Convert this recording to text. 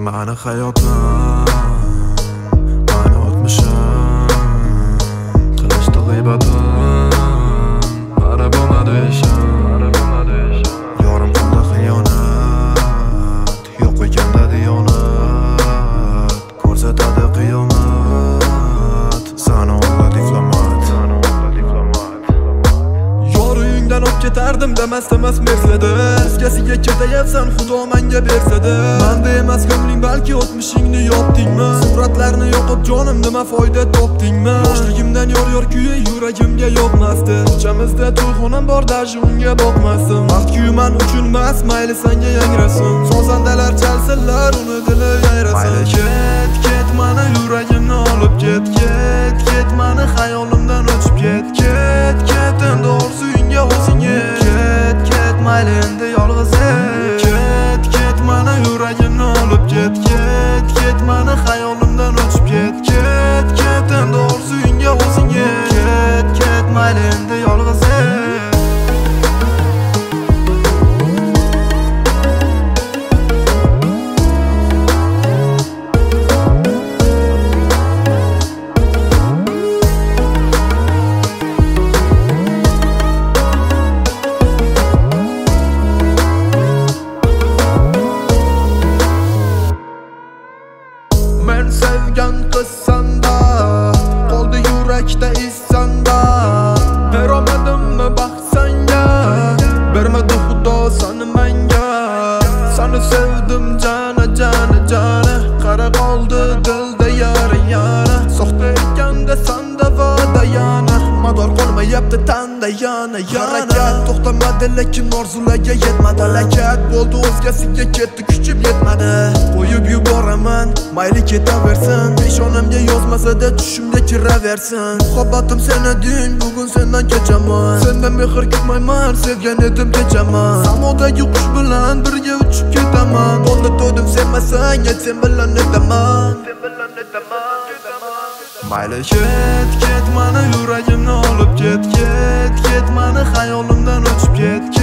mani hayotim, mani o'tmishim, qilishdi g'iybatim, mani bo'lmadi ishim. Yorim qildi xiyonat, yo'q ekanda diyonat, ko'rsatadi qiyomat, sana o'g'li diplomat. Yor uyingdan olib ketardim demas Mercedes, o'zgasiga ketayapsan xudo menga bersada. Menda emas ko'ngling, balki o'tmishingni yopdingmi? Suratlarni yoqib jonim nima foyda topdingmi? Yoshligimdan yor kuyi yuragimga yoqmasdi. Ko'chamizda to'yxonam bor, даже unga boqmasdim. Vaqt-ku men uchun emas, mayli senga yangrasin. Sozandalar chalsinlar, uni dili yayrasin. Mayli ket, mani yuragimni olib ket, mani xayolimdan o'chib ket, endi orzu uyingga o'zing ket, mayli endi yolg'iz ket, mani yuragimni olib ket, mani xayolimdan o'chib ket, endi orzu uyingga o'zing ket, mayli endi yolg'iz Men sevgan qiz sanda, qoldi yurakda iz sanda. Berolmadimmi baxt senga, bermadi xudo seni menga. Seni sevdim jana, qara qoldi dilda yara. Soxta ekanda sanda va'da yana, mador qolmayapti tanda yana. Harakat to'xtamadi, lekin orzularga yetmadi. Halakat bo'ldi, o'zgasiga ketdi, kuchib yetmadi. Qo'yib yuboraman, mayli ketaversin. Peshonamga yozmasa-da tushimga kiraversin. Muhabbatim sen eding, bugun sendan kechaman. Sendan mehr kutmayman, sevgan edim kechaman. Samodagi qush bilan birga uchib ketaman. Qo'lni to'dim sevmasang, sen bilan netaman. Mayli ket, mani yuragimni olib ket, mani xayolimdan o'chib ket.